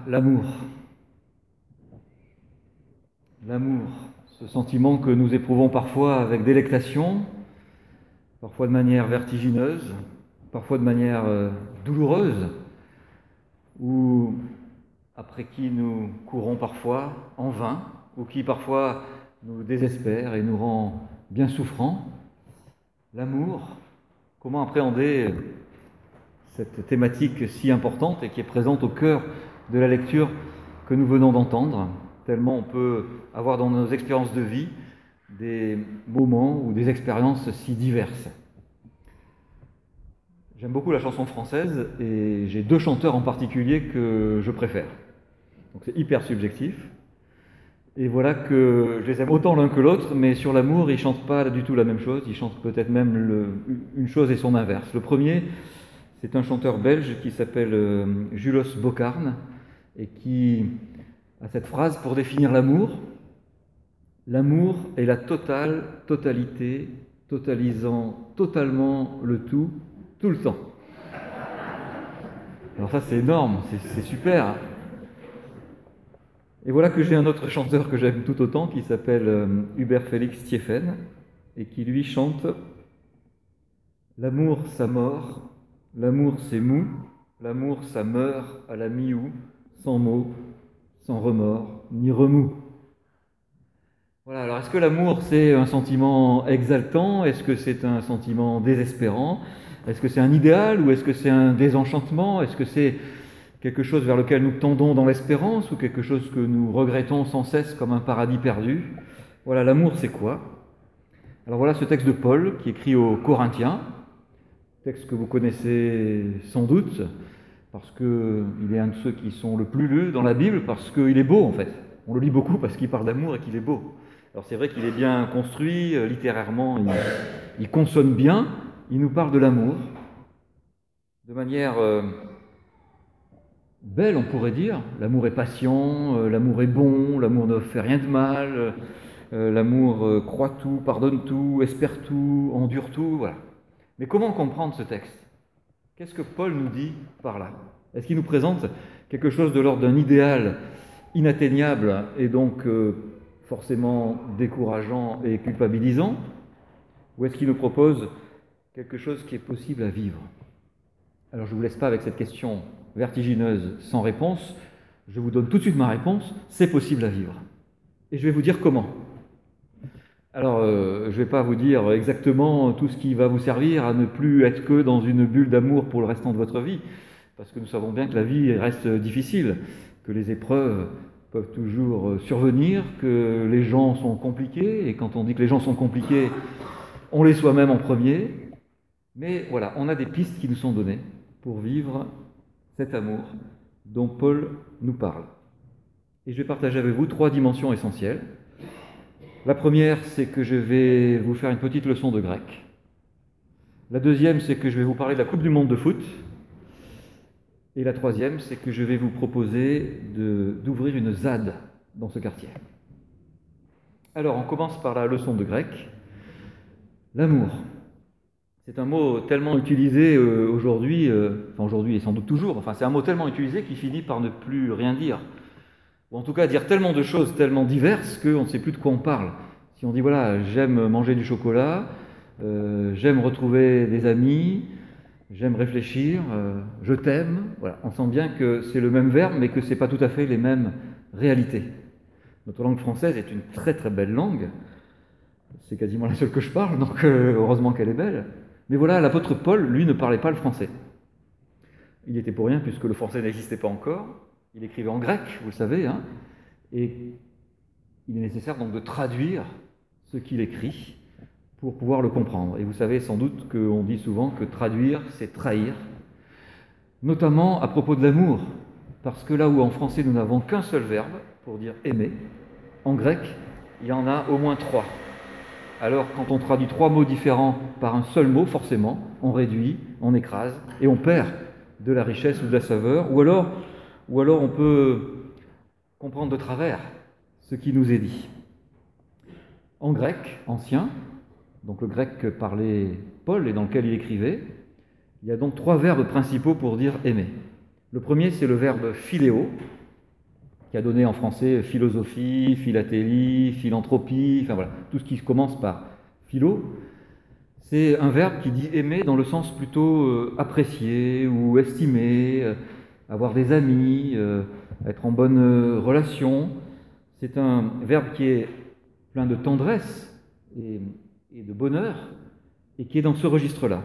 L'amour. L'amour, ce sentiment que nous éprouvons parfois avec délectation, parfois de manière vertigineuse, parfois de manière douloureuse, ou après qui nous courons parfois en vain, ou qui parfois nous désespère et nous rend bien souffrants. L'amour, comment appréhender cette thématique si importante et qui est présente au cœur de la lecture que nous venons d'entendre, tellement on peut avoir dans nos expériences de vie des moments ou des expériences si diverses. J'aime beaucoup la chanson française et j'ai deux chanteurs en particulier que je préfère. Donc c'est hyper subjectif. Et voilà que je les aime autant l'un que l'autre, mais sur l'amour, ils ne chantent pas du tout la même chose, ils chantent peut-être même une chose et son inverse. Le premier, c'est un chanteur belge qui s'appelle Julos Bocarn et qui a cette phrase pour définir l'amour. L'amour est la totalité, totalisant totalement le tout le temps. Alors ça c'est énorme, c'est super. Et voilà que j'ai un autre chanteur que j'aime tout autant qui s'appelle Hubert Félix Thieffen et qui lui chante « L'amour ça mord, l'amour c'est mou, l'amour ça meurt à la mi-août, sans mots, sans remords, ni remous. » Voilà, alors est-ce que l'amour c'est un sentiment exaltant? Est-ce que c'est un sentiment désespérant? Est-ce que c'est un idéal ou est-ce que c'est un désenchantement? Est-ce que c'est quelque chose vers lequel nous tendons dans l'espérance ou quelque chose que nous regrettons sans cesse comme un paradis perdu? Voilà, l'amour c'est quoi? Alors voilà ce texte de Paul qui écrit aux Corinthiens, texte que vous connaissez sans doute, parce qu'il est un de ceux qui sont le plus lus dans la Bible, parce qu'il est beau en fait. On le lit beaucoup parce qu'il parle d'amour et qu'il est beau. Alors c'est vrai qu'il est bien construit, littérairement, il consonne bien, il nous parle de l'amour, de manière belle on pourrait dire. L'amour est patient, l'amour est bon, l'amour ne fait rien de mal, l'amour croit tout, pardonne tout, espère tout, endure tout, voilà. Mais comment comprendre ce texte? Qu'est-ce que Paul nous dit par là? Est-ce qu'il nous présente quelque chose de l'ordre d'un idéal inatteignable et donc forcément décourageant et culpabilisant? Ou est-ce qu'il nous propose quelque chose qui est possible à vivre? Alors je ne vous laisse pas avec cette question vertigineuse sans réponse. Je vous donne tout de suite ma réponse, c'est possible à vivre. Et je vais vous dire comment. Alors, je ne vais pas vous dire exactement tout ce qui va vous servir à ne plus être que dans une bulle d'amour pour le restant de votre vie, parce que nous savons bien que la vie reste difficile, que les épreuves peuvent toujours survenir, que les gens sont compliqués, et quand on dit que les gens sont compliqués, on les soit même en premier. Mais voilà, on a des pistes qui nous sont données pour vivre cet amour dont Paul nous parle. Et je vais partager avec vous 3 dimensions essentielles. La première, c'est que je vais vous faire une petite leçon de grec. La deuxième, c'est que je vais vous parler de la Coupe du Monde de foot. Et la troisième, c'est que je vais vous proposer d'ouvrir une ZAD dans ce quartier. Alors, on commence par la leçon de grec. L'amour. C'est un mot tellement utilisé aujourd'hui, enfin aujourd'hui et sans doute toujours, enfin c'est un mot tellement utilisé qu'il finit par ne plus rien dire. Ou en tout cas dire tellement de choses tellement diverses qu'on ne sait plus de quoi on parle. Si on dit voilà, j'aime manger du chocolat, j'aime retrouver des amis, j'aime réfléchir, je t'aime, voilà, on sent bien que c'est le même verbe mais que ce n'est pas tout à fait les mêmes réalités. Notre langue française est une très très belle langue, c'est quasiment la seule que je parle, donc heureusement qu'elle est belle. Mais voilà, l'apôtre Paul, lui, ne parlait pas le français. Il était pour rien puisque le français n'existait pas encore. Il écrivait en grec, vous le savez, hein, et il est nécessaire donc de traduire ce qu'il écrit pour pouvoir le comprendre. Et vous savez sans doute qu'on dit souvent que traduire, c'est trahir, notamment à propos de l'amour, parce que là où en français nous n'avons qu'un seul verbe pour dire aimer, en grec, il y en a au moins 3. Alors, quand on traduit 3 mots différents par un seul mot, forcément, on réduit, on écrase, et on perd de la richesse ou de la saveur, ou alors on peut comprendre de travers ce qui nous est dit. En grec ancien, donc le grec que parlait Paul et dans lequel il écrivait, il y a donc 3 verbes principaux pour dire aimer. Le premier, c'est le verbe philéo, qui a donné en français philosophie, philatélie, philanthropie, enfin voilà, tout ce qui commence par philo. C'est un verbe qui dit aimer dans le sens plutôt apprécier ou estimer, avoir des amis, être en bonne relation. C'est un verbe qui est plein de tendresse et de bonheur, et qui est dans ce registre-là,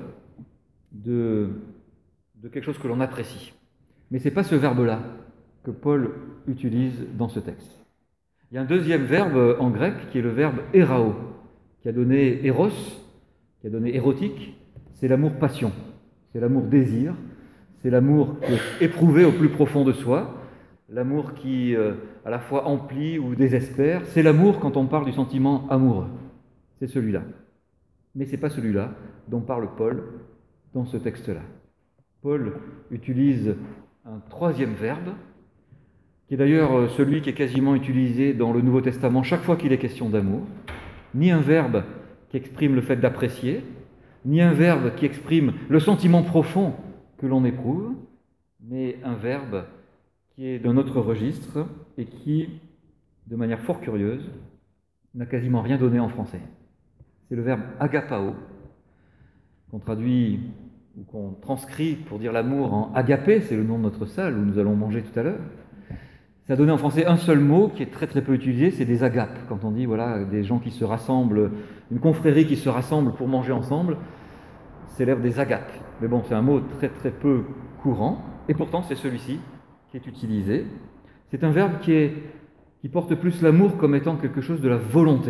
de quelque chose que l'on apprécie. Mais ce n'est pas ce verbe-là que Paul utilise dans ce texte. Il y a un deuxième verbe en grec qui est le verbe érao, qui a donné éros, qui a donné érotique, c'est l'amour-passion, c'est l'amour-désir, c'est l'amour qui est éprouvé au plus profond de soi, l'amour qui à la fois emplit ou désespère, c'est l'amour quand on parle du sentiment amoureux. C'est celui-là. Mais ce n'est pas celui-là dont parle Paul dans ce texte-là. Paul utilise un troisième verbe, qui est d'ailleurs celui qui est quasiment utilisé dans le Nouveau Testament chaque fois qu'il est question d'amour. Ni un verbe qui exprime le fait d'apprécier, ni un verbe qui exprime le sentiment profond que l'on éprouve, mais un verbe qui est d'un autre registre et qui, de manière fort curieuse, n'a quasiment rien donné en français. C'est le verbe agapao, qu'on traduit ou qu'on transcrit pour dire l'amour en agapé, c'est le nom de notre salle où nous allons manger tout à l'heure. Ça a donné en français un seul mot qui est très très peu utilisé, c'est des agapes. Quand on dit voilà des gens qui se rassemblent, une confrérie qui se rassemble pour manger ensemble, célèbre des agapes. Mais bon, c'est un mot très très peu courant, et pourtant c'est celui-ci qui est utilisé. C'est un verbe qui porte plus l'amour comme étant quelque chose de la volonté.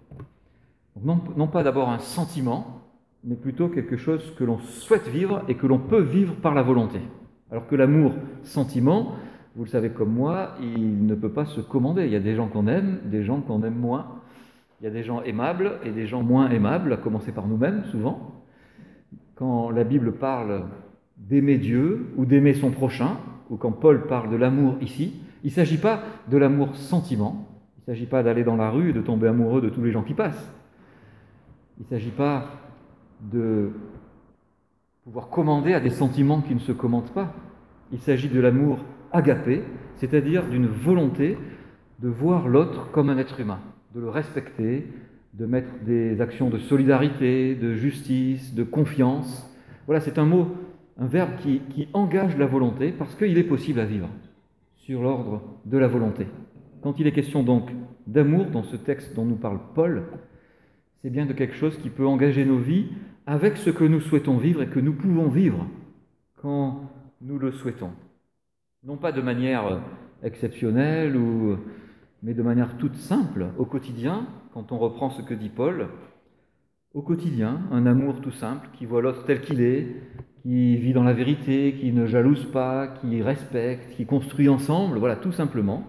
Donc non pas d'abord un sentiment, mais plutôt quelque chose que l'on souhaite vivre et que l'on peut vivre par la volonté. Alors que l'amour-sentiment, vous le savez comme moi, il ne peut pas se commander. Il y a des gens qu'on aime, des gens qu'on aime moins. Il y a des gens aimables et des gens moins aimables, à commencer par nous-mêmes souvent. Quand la Bible parle d'aimer Dieu ou d'aimer son prochain, ou quand Paul parle de l'amour ici, il ne s'agit pas de l'amour-sentiment, il ne s'agit pas d'aller dans la rue et de tomber amoureux de tous les gens qui passent. Il ne s'agit pas de pouvoir commander à des sentiments qui ne se commandent pas. Il s'agit de l'amour agapé, c'est-à-dire d'une volonté de voir l'autre comme un être humain, de le respecter, de mettre des actions de solidarité, de justice, de confiance. Voilà, c'est un mot, un verbe qui engage la volonté parce qu'il est possible à vivre sur l'ordre de la volonté. Quand il est question donc d'amour dans ce texte dont nous parle Paul, c'est bien de quelque chose qui peut engager nos vies avec ce que nous souhaitons vivre et que nous pouvons vivre quand nous le souhaitons. Non pas de manière exceptionnelle, mais de manière toute simple, au quotidien, quand on reprend ce que dit Paul, au quotidien, un amour tout simple qui voit l'autre tel qu'il est, qui vit dans la vérité, qui ne jalouse pas, qui respecte, qui construit ensemble, voilà, tout simplement.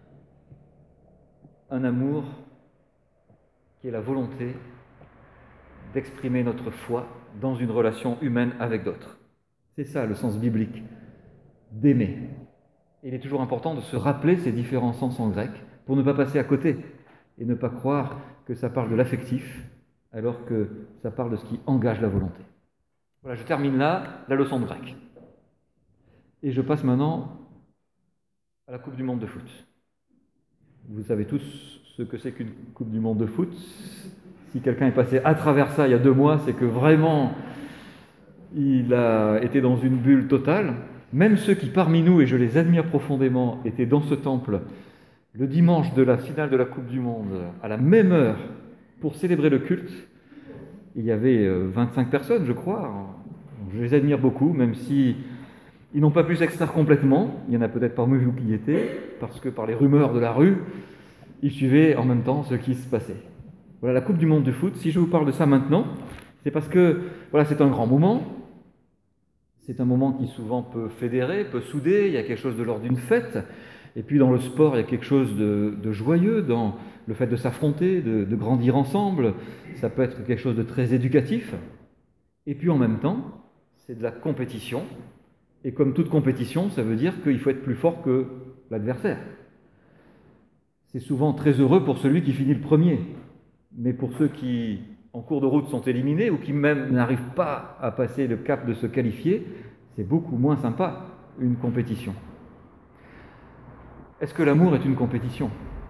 Un amour qui est la volonté d'exprimer notre foi dans une relation humaine avec d'autres. C'est ça le sens biblique d'aimer. Il est toujours important de se rappeler ces différents sens en grec pour ne pas passer à côté et ne pas croire que ça parle de l'affectif alors que ça parle de ce qui engage la volonté. Voilà, je termine là la leçon de grec. Et je passe maintenant à la Coupe du Monde de foot. Vous savez tous ce que c'est qu'une Coupe du Monde de foot. Si quelqu'un est passé à travers ça il y a 2 mois, c'est que vraiment il a été dans une bulle totale. Même ceux qui parmi nous, et je les admire profondément, étaient dans ce temple le dimanche de la finale de la Coupe du Monde, à la même heure, pour célébrer le culte, il y avait 25 personnes, je crois. Je les admire beaucoup, même si ils n'ont pas pu s'extraire complètement. Il y en a peut-être parmi vous qui y étaient, parce que par les rumeurs de la rue, ils suivaient en même temps ce qui se passait. Voilà la Coupe du Monde de foot. Si je vous parle de ça maintenant, c'est parce que voilà, c'est un grand moment. C'est un moment qui souvent peut fédérer, peut souder, il y a quelque chose de l'ordre d'une fête. Et puis dans le sport, il y a quelque chose de joyeux dans le fait de s'affronter, de grandir ensemble. Ça peut être quelque chose de très éducatif. Et puis en même temps, c'est de la compétition. Et comme toute compétition, ça veut dire qu'il faut être plus fort que l'adversaire. C'est souvent très heureux pour celui qui finit le premier. Mais pour ceux qui, en cours de route, sont éliminés ou qui même n'arrivent pas à passer le cap de se qualifier, c'est beaucoup moins sympa, une compétition. Est-ce que l'amour est une compétition?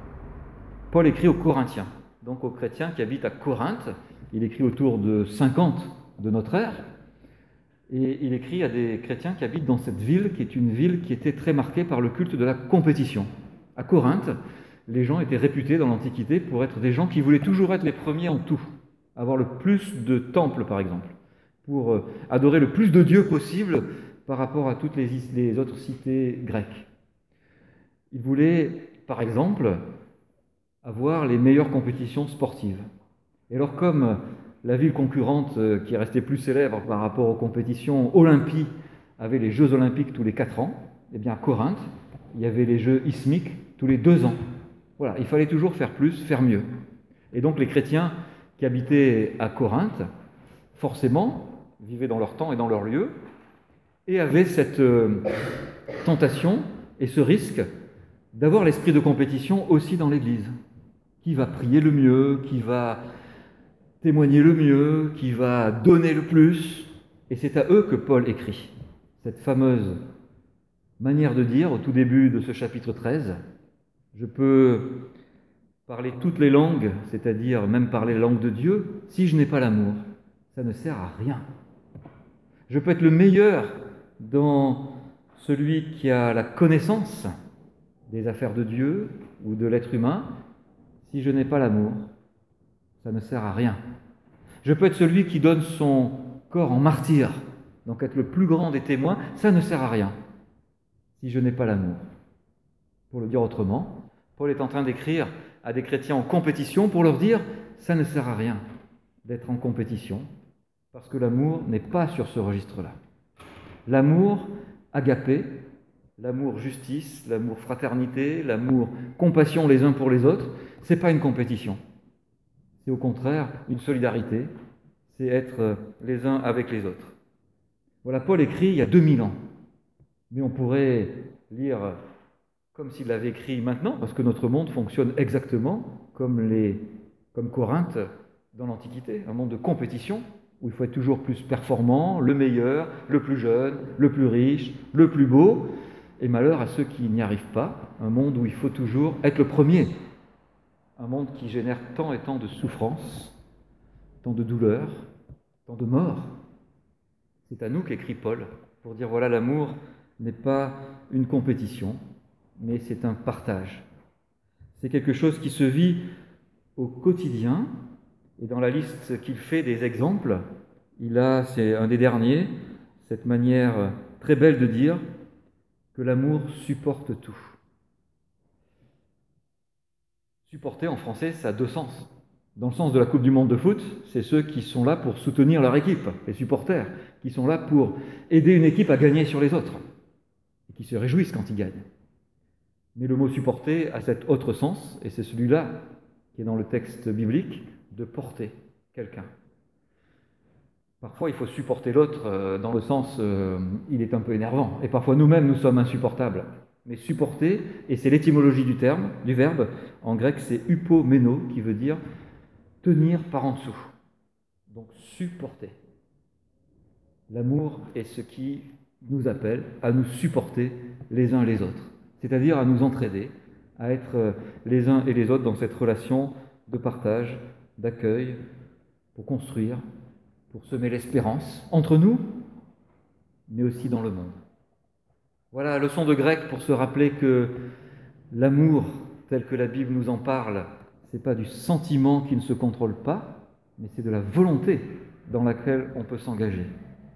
Paul écrit aux Corinthiens, donc aux chrétiens qui habitent à Corinthe. Il écrit autour de 50 de notre ère. Et il écrit à des chrétiens qui habitent dans cette ville, qui est une ville qui était très marquée par le culte de la compétition. À Corinthe, les gens étaient réputés dans l'Antiquité pour être des gens qui voulaient toujours être les premiers en tout, avoir le plus de temples par exemple, pour adorer le plus de dieux possible par rapport à toutes les autres cités grecques. Ils voulaient, par exemple, avoir les meilleures compétitions sportives. Et alors comme la ville concurrente qui restait plus célèbre par rapport aux compétitions Olympie avait les Jeux Olympiques tous les 4 ans, eh bien à Corinthe, il y avait les Jeux ismiques tous les 2 ans. Voilà, il fallait toujours faire plus, faire mieux. Et donc les chrétiens qui habitaient à Corinthe, forcément, vivaient dans leur temps et dans leur lieu, et avaient cette tentation et ce risque d'avoir l'esprit de compétition aussi dans l'Église. Qui va prier le mieux, qui va témoigner le mieux, qui va donner le plus. Et c'est à eux que Paul écrit cette fameuse manière de dire au tout début de ce chapitre 13. Je peux parler toutes les langues, c'est-à-dire même parler la langue de Dieu, si je n'ai pas l'amour, ça ne sert à rien. Je peux être le meilleur dans celui qui a la connaissance des affaires de Dieu ou de l'être humain, si je n'ai pas l'amour, ça ne sert à rien. Je peux être celui qui donne son corps en martyr, donc être le plus grand des témoins, ça ne sert à rien si je n'ai pas l'amour. Pour le dire autrement, Paul est en train d'écrire à des chrétiens en compétition pour leur dire ça ne sert à rien d'être en compétition parce que l'amour n'est pas sur ce registre-là. L'amour agapé, l'amour justice, l'amour fraternité, l'amour compassion les uns pour les autres, ce n'est pas une compétition. C'est au contraire une solidarité, c'est être les uns avec les autres. Voilà, Paul écrit il y a 2000 ans, mais on pourrait lire comme s'il l'avait écrit maintenant, parce que notre monde fonctionne exactement comme Corinthe dans l'Antiquité, un monde de compétition, où il faut être toujours plus performant, le meilleur, le plus jeune, le plus riche, le plus beau, et malheur à ceux qui n'y arrivent pas, un monde où il faut toujours être le premier, un monde qui génère tant et tant de souffrances, tant de douleurs, tant de morts. C'est à nous qu'écrit Paul, pour dire voilà, l'amour n'est pas une compétition, mais c'est un partage. C'est quelque chose qui se vit au quotidien, et dans la liste qu'il fait des exemples, c'est un des derniers, cette manière très belle de dire que l'amour supporte tout. Supporter en français, ça a 2 sens. Dans le sens de la Coupe du Monde de foot, c'est ceux qui sont là pour soutenir leur équipe, les supporters, qui sont là pour aider une équipe à gagner sur les autres, et qui se réjouissent quand ils gagnent. Mais le mot supporter a cet autre sens, et c'est celui-là qui est dans le texte biblique, de porter quelqu'un. Parfois, il faut supporter l'autre dans le sens il est un peu énervant, et parfois nous-mêmes, nous sommes insupportables. Mais supporter, et c'est l'étymologie du verbe, en grec c'est upomeno, qui veut dire tenir par en dessous. Donc supporter. L'amour est ce qui nous appelle à nous supporter les uns les autres, c'est-à-dire à nous entraider, à être les uns et les autres dans cette relation de partage, d'accueil, pour construire, pour semer l'espérance entre nous, mais aussi dans le monde. Voilà la leçon de grec pour se rappeler que l'amour, tel que la Bible nous en parle, ce n'est pas du sentiment qui ne se contrôle pas, mais c'est de la volonté dans laquelle on peut s'engager.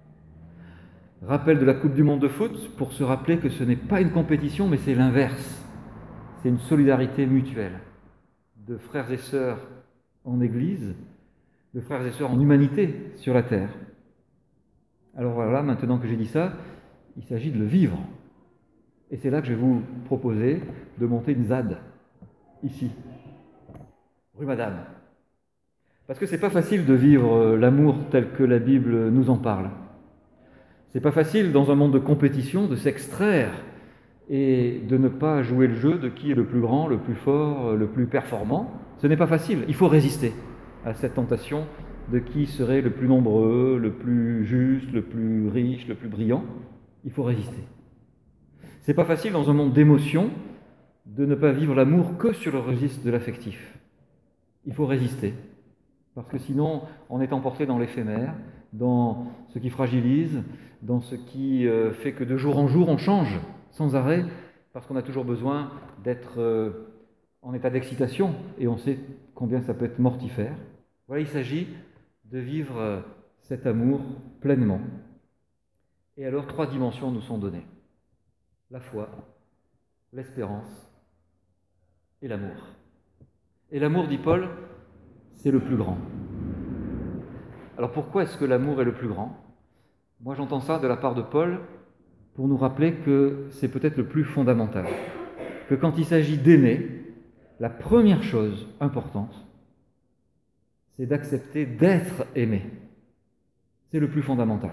Rappel de la Coupe du Monde de foot pour se rappeler que ce n'est pas une compétition, mais c'est l'inverse. C'est une solidarité mutuelle de frères et sœurs en Église, de frères et sœurs en humanité sur la terre. Alors voilà, maintenant que j'ai dit ça, il s'agit de le vivre. Et c'est là que je vais vous proposer de monter une ZAD, ici, rue Madame. Parce que c'est pas facile de vivre l'amour tel que la Bible nous en parle. C'est pas facile dans un monde de compétition de s'extraire et de ne pas jouer le jeu de qui est le plus grand, le plus fort, le plus performant. Ce n'est pas facile. Il faut résister à cette tentation de qui serait le plus nombreux, le plus juste, le plus riche, le plus brillant. Il faut résister. C'est pas facile dans un monde d'émotions de ne pas vivre l'amour que sur le registre de l'affectif. Il faut résister, parce que sinon on est emporté dans l'éphémère, dans ce qui fragilise, dans ce qui fait que de jour en jour on change sans arrêt, parce qu'on a toujours besoin d'être en état d'excitation, et on sait combien ça peut être mortifère. Voilà, il s'agit de vivre cet amour pleinement. Et alors 3 dimensions nous sont données: la foi, l'espérance et l'amour. Et l'amour, dit Paul, c'est le plus grand. Alors pourquoi est-ce que l'amour est le plus grand? Moi j'entends ça de la part de Paul pour nous rappeler que c'est peut-être le plus fondamental. Que quand il s'agit d'aimer, la première chose importante, c'est d'accepter d'être aimé. C'est le plus fondamental.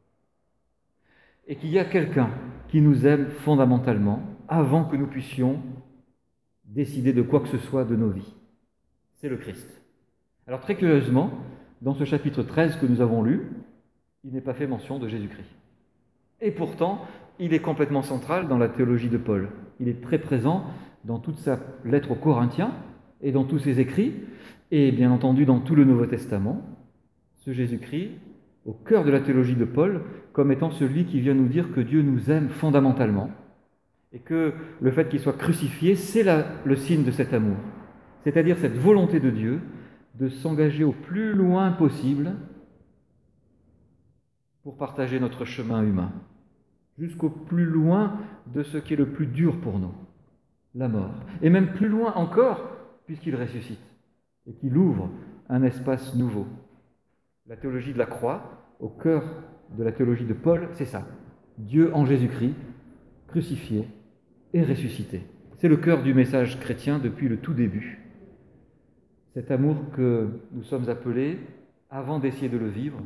Et qu'il y a quelqu'un qui nous aime fondamentalement avant que nous puissions décider de quoi que ce soit de nos vies. C'est le Christ. Alors très curieusement, dans ce chapitre 13 que nous avons lu, il n'est pas fait mention de Jésus-Christ. Et pourtant, il est complètement central dans la théologie de Paul. Il est très présent dans toute sa lettre aux Corinthiens et dans tous ses écrits, et bien entendu dans tout le Nouveau Testament, ce Jésus-Christ au cœur de la théologie de Paul comme étant celui qui vient nous dire que Dieu nous aime fondamentalement et que le fait qu'il soit crucifié, c'est le signe de cet amour, c'est-à-dire cette volonté de Dieu de s'engager au plus loin possible pour partager notre chemin humain, jusqu'au plus loin de ce qui est le plus dur pour nous, la mort, et même plus loin encore, puisqu'il ressuscite, et qu'il ouvre un espace nouveau. La théologie de la croix, au cœur de la théologie de Paul, c'est ça. Dieu en Jésus-Christ, crucifié et ressuscité. C'est le cœur du message chrétien depuis le tout début. Cet amour que nous sommes appelés, avant d'essayer de le vivre,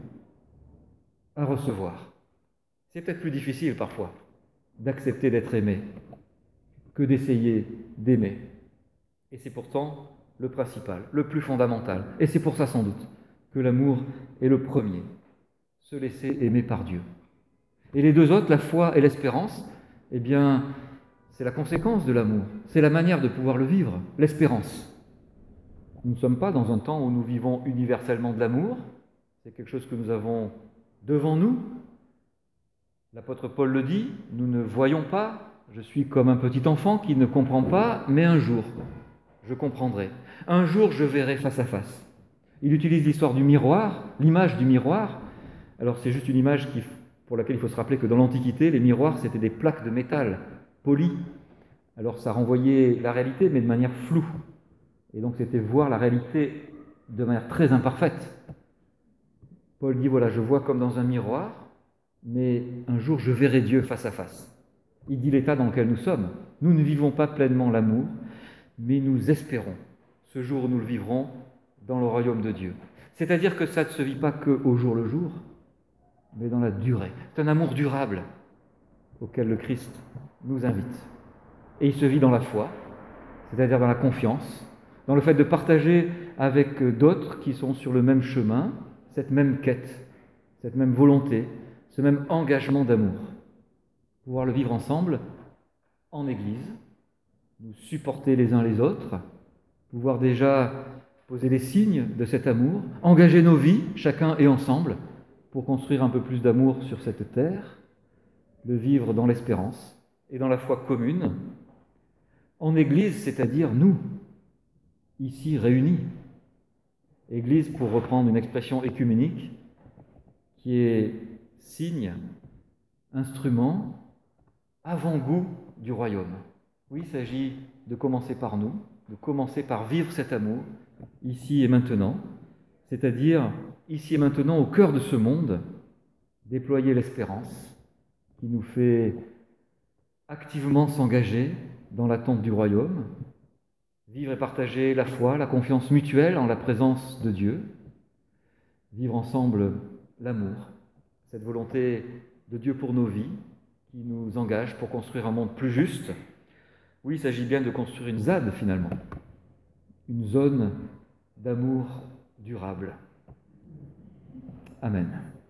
à recevoir. C'est peut-être plus difficile parfois d'accepter d'être aimé que d'essayer d'aimer. Et c'est pourtant le principal, le plus fondamental. Et c'est pour ça sans doute que l'amour est le premier, se laisser aimer par Dieu. Et les deux autres, la foi et l'espérance, eh bien, c'est la conséquence de l'amour, c'est la manière de pouvoir le vivre, l'espérance. Nous ne sommes pas dans un temps où nous vivons universellement de l'amour, c'est quelque chose que nous avons devant nous. L'apôtre Paul le dit, nous ne voyons pas, je suis comme un petit enfant qui ne comprend pas, mais un jour, je comprendrai. Un jour, je verrai face à face. Il utilise l'histoire du miroir, l'image du miroir. Alors c'est juste une image pour laquelle il faut se rappeler que dans l'Antiquité, les miroirs, c'était des plaques de métal polies. Alors ça renvoyait la réalité, mais de manière floue. Et donc c'était voir la réalité de manière très imparfaite. Paul dit, voilà, je vois comme dans un miroir, mais un jour je verrai Dieu face à face. Il dit l'état dans lequel nous sommes. Nous ne vivons pas pleinement l'amour, mais nous espérons ce jour où nous le vivrons dans le royaume de Dieu. C'est-à-dire que ça ne se vit pas qu'au jour le jour, mais dans la durée. C'est un amour durable auquel le Christ nous invite. Et il se vit dans la foi, c'est-à-dire dans la confiance, dans le fait de partager avec d'autres qui sont sur le même chemin, cette même quête, cette même volonté, ce même engagement d'amour. Pouvoir le vivre ensemble, en Église, nous supporter les uns les autres, pouvoir déjà poser les signes de cet amour, engager nos vies, chacun et ensemble, pour construire un peu plus d'amour sur cette terre, le vivre dans l'espérance et dans la foi commune, en Église, c'est-à-dire nous, ici réunis. Église, pour reprendre une expression écuménique, qui est signe, instrument, avant-goût du royaume. Oui, il s'agit de commencer par nous, de commencer par vivre cet amour, ici et maintenant, c'est-à-dire ici et maintenant au cœur de ce monde, déployer l'espérance qui nous fait activement s'engager dans l'attente du royaume, vivre et partager la foi, la confiance mutuelle en la présence de Dieu, vivre ensemble l'amour, cette volonté de Dieu pour nos vies qui nous engage pour construire un monde plus juste. Oui, il s'agit bien de construire une ZAD finalement, une zone d'amour durable. Amen.